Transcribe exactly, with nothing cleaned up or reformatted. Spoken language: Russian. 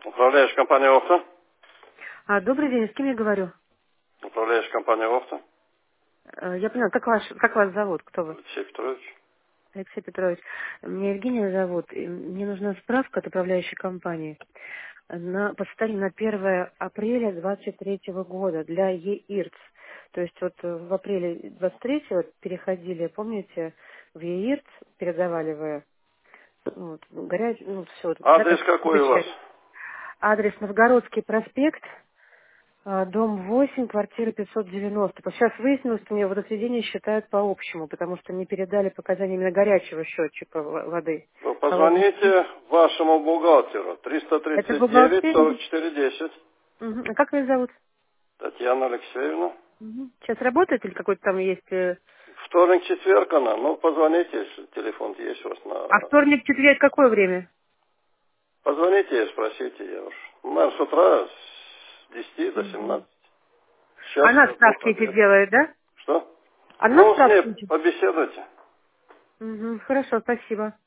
Управляющая компания «Охта». А, добрый день, с кем я говорю? Управляющая компания «Охта». Э, Я поняла, как, ваш, как вас зовут, кто вы? Алексей Петрович. Алексей Петрович. Меня Евгения зовут, и мне нужна справка от управляющей компании на, по состоянию на первое апреля двадцать третьего года для ЕИРЦ. То есть вот э, в апреле двадцать третьего переходили, помните, в ЕИРЦ, передавали вы вот, горячий, ну, все, Адрес какой у вас? адрес Новгородский проспект, А, дом восемь, квартира пятьсот девяносто. Вот сейчас выяснилось, что мне водоотведение считают по общему, потому что не передали показания именно горячего счетчика в- воды. Вы Холодный. позвоните вашему бухгалтеру. Это триста тридцать девять сорок бухгалтерия? четыре десять. Мгм. А как ее зовут? Татьяна Алексеевна. Мгм. Сейчас работает или какой-то там есть... э, Вторник, четверг она. Ну, позвоните, если телефон есть у вас А на... вторник, четверг, какое время? Позвоните и спросите, я уж. Наверное, с утра с десяти до Мгм. семнадцати. Сейчас Она как будут справки эти обед. делает, да? Что? Она Ну, с ней справки эти? побеседуйте. Мгм. Хорошо, спасибо.